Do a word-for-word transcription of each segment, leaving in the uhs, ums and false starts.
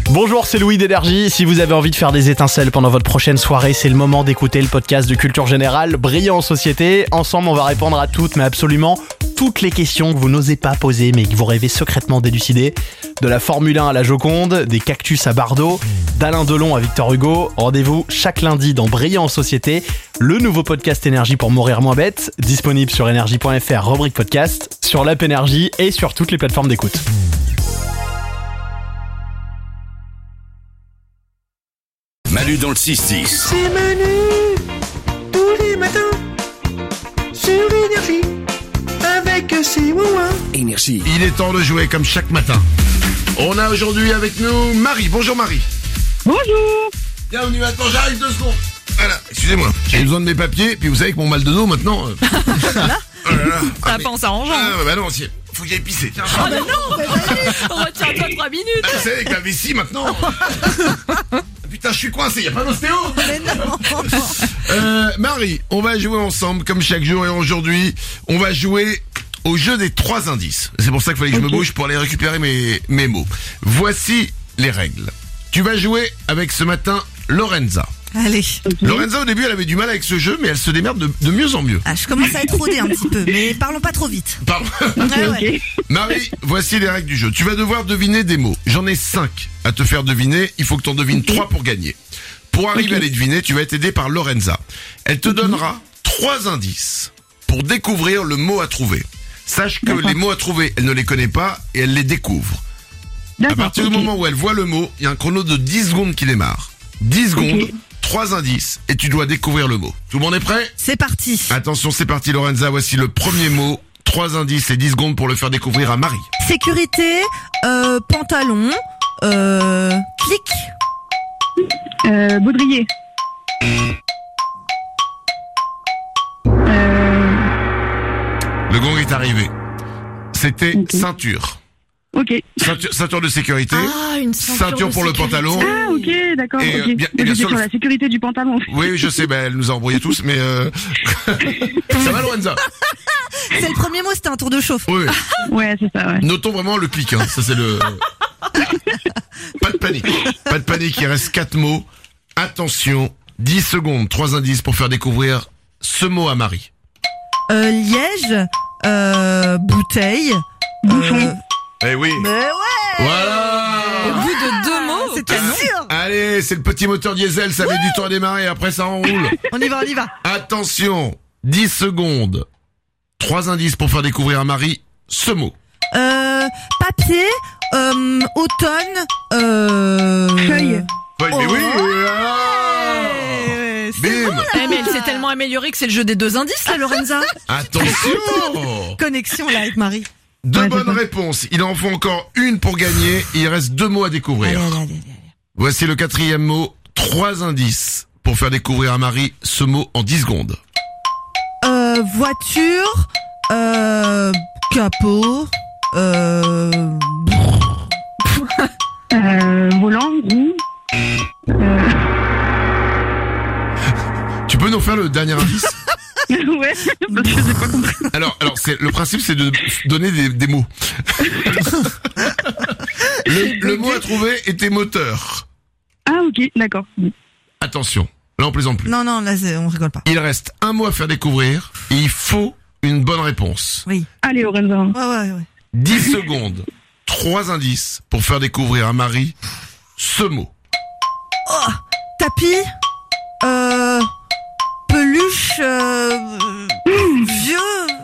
Bonjour, c'est Louis d'Énergie. Si vous avez envie de faire des étincelles pendant votre prochaine soirée, c'est le moment d'écouter le podcast de Culture Générale, Brillant en Société. Ensemble, on va répondre à toutes, mais absolument toutes les questions que vous n'osez pas poser, mais que vous rêvez secrètement d'élucider. De la Formule un à la Joconde, des cactus à Bardot, d'Alain Delon à Victor Hugo. Rendez-vous chaque lundi dans Brillant en Société, le nouveau podcast Énergie pour mourir moins bête, disponible sur énergie point f r, rubrique podcast, sur l'app Énergie et sur toutes les plateformes d'écoute. Manu dans le six dix. C'est Manu, tous les matins, sur Énergie, avec ses ouin-ouin. Énergie. Il est temps de jouer comme chaque matin. On a aujourd'hui avec nous Marie. Bonjour Marie. Bonjour. Bienvenue, attends, j'arrive deux secondes. Voilà, excusez-moi, j'ai besoin de mes papiers, puis vous savez que mon mal de dos maintenant... Euh... Là oh là là. Ça Ah, va mais- pas en s'arrangeant. Ah bah non, c'est- faut que j'aille pisser. Tiens, Ah bah non. Retiens-toi trois minutes. Ah, vous savez, avec la vessie maintenant... Putain, je suis coincé, y a pas d'ostéo. Mais non. Euh, Marie, on va jouer ensemble comme chaque jour et aujourd'hui, on va jouer au jeu des trois indices. C'est pour ça qu'il fallait que je me bouge pour aller récupérer mes, mes mots. Voici les règles. Tu vas jouer avec ce matin Lorenza. Allez. Lorenza, au début, elle avait du mal avec ce jeu, mais elle se démerde de, de mieux en mieux. Ah, je commence à être rodée un petit peu, mais parlons pas trop vite. Pardon. Ouais, ouais. Marie, voici les règles du jeu. Tu vas devoir deviner des mots. J'en ai cinq à te faire deviner. Il faut que tu en devines trois pour gagner. Pour arriver à les deviner, tu vas être aidé par Lorenza. Elle te donnera trois indices pour découvrir le mot à trouver. Sache que les mots à trouver, elle ne les connaît pas et elle les découvre. À partir du moment où elle voit le mot, il y a un chrono de dix secondes qui démarre. dix secondes, trois indices et tu dois découvrir le mot. Tout le monde est prêt ? C'est parti. Attention, c'est parti Lorenza. Voici le premier mot. trois indices et dix secondes pour le faire découvrir à Marie. Sécurité, euh, pantalon, euh, clic, Euh, Baudrier. Euh, Le gong est arrivé. C'était Ok. ceinture. ok. ceinture. Ceinture de sécurité. Ah, une ceinture, Ceinture de pour le sécurité. pantalon. Ah, ok, d'accord. Et, ok. euh, bien- et Moi, bien j'étais sûr, sur le- la sécurité du pantalon. Oui, je sais, ben, elle nous a embrouillé tous, mais euh... ça va Lorenza? C'est le premier mot, c'était un tour de chauffe. Oui. Ouais, c'est ça, ouais. Notons vraiment le clic, hein. Ça c'est le... Pas de panique. Pas de panique, il reste quatre mots. Attention, dix secondes, trois indices pour faire découvrir ce mot à Marie. Euh, liège, euh, bouteille, Bouchon. euh, Eh oui. mais ouais. Voilà. Au bout de deux mots, c'était sûr. Allez, c'est le petit moteur diesel, ça met du temps à démarrer, après ça enroule. On y va, on y va. Attention, dix secondes, trois indices pour faire découvrir à Marie ce mot. Euh, papier, euh, automne, euh... Feuille. Oui, mais oui, Oh. ah. Eh, c'est Bim. bon, là. Eh, mais elle s'est tellement améliorée que c'est le jeu des deux indices, là, Lorenza. Attention. Connexion là avec Marie. Deux Ouais, bonnes c'est ça. réponses, il en faut encore une pour gagner, il reste deux mots à Allez, découvrir. allez, allez, allez. Voici le quatrième mot, trois indices pour faire découvrir à Marie ce mot en dix secondes. Euh, voiture, euh, capot, euh, Euh, volant, roue. Euh, Tu peux nous faire le dernier indice? ouais, parce que j'ai pas compris. Alors, alors c'est le principe, c'est de donner des, des mots. le, le mot à trouver était moteur. Ah, ok, d'accord. Attention, là on plaisante plus. non, non, là, c'est- on rigole pas. Il reste un mot à faire découvrir et il faut une bonne réponse. Oui. Allez, Lorenza. Ouais, ouais, ouais. dix secondes, trois indices pour faire découvrir à Marie ce mot. Oh, tapis, euh, peluche, euh, vieux,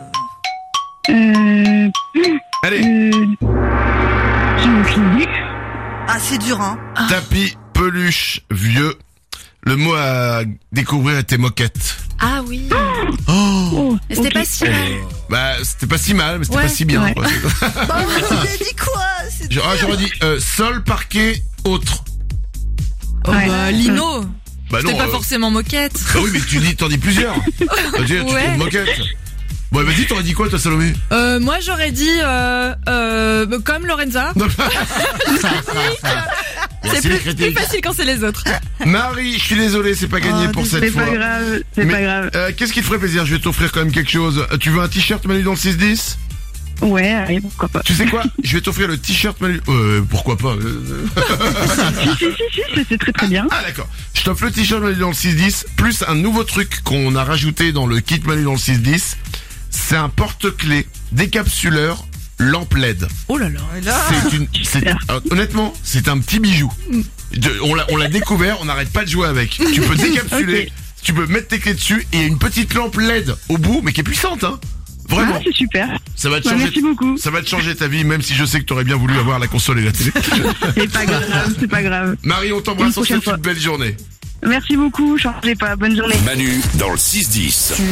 Euh, Allez, euh, j'ai oublié. ah, c'est dur, hein. tapis, peluche, vieux. Le mot à découvrir était moquette. Ah oui. Oh, Mais c'était ok. pas si mal. Bah, c'était pas si mal, mais c'était Ouais, pas si bien. ouais. quoi. Bah, vous avez dit quoi? C'est Je- ah, J'aurais dit euh, sol, parquet, autre. Oh, Ouais. bah, Lino. Bah C'était non. pas euh, forcément moquette. Bah oui, mais tu dis, t'en dis plusieurs. Bah, tu, tu Ouais. trouves moquette. Bon, vas-y, t'aurais dit quoi, toi, Salomé? Euh, moi, j'aurais dit, euh, euh, comme Lorenza. Merci, C'est les plus, critiques. plus facile quand c'est les autres. Marie, je suis désolé, c'est pas gagné Oh, pour cette C'est fois. pas grave, c'est Mais, pas grave. euh, qu'est-ce qui te ferait plaisir? Je vais t'offrir quand même quelque chose. Euh, Tu veux un t-shirt Manu dans le six dix? Ouais, allez, pourquoi pas. Tu sais quoi? Je vais t'offrir le t-shirt Manu. Euh, pourquoi pas? euh, Si, si, si, si, c'est très très bien. Ah d'accord. Je t'offre le t-shirt Manu dans le six dix, plus un nouveau truc qu'on a rajouté dans le kit Manu dans le six dix. C'est un porte-clés décapsuleur lampe L E D. Oh là là. Et là, C'est une, c'est, Super. euh, honnêtement, c'est un petit bijou. De- on l'a, on l'a découvert, on n'arrête pas de jouer avec. Tu peux décapsuler, Ok. tu peux mettre tes clés dessus et il y a une petite lampe L E D au bout, mais qui est puissante, hein. Vraiment. Ah, c'est super. Ça va te Bah, changer. merci beaucoup. Ça va te changer ta vie, même si je sais que t'aurais bien voulu avoir la console et la télé. C'est pas grave, c'est pas grave. Marie, on t'embrasse, Une on te prochaine souhaite une fois. belle journée. Merci beaucoup, changez pas, bonne journée. Manu dans le six dix. Sur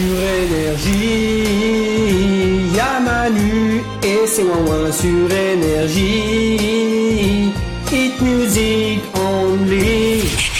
Énergie, y'a Manu et c'est ouin sur Énergie. Hit music only.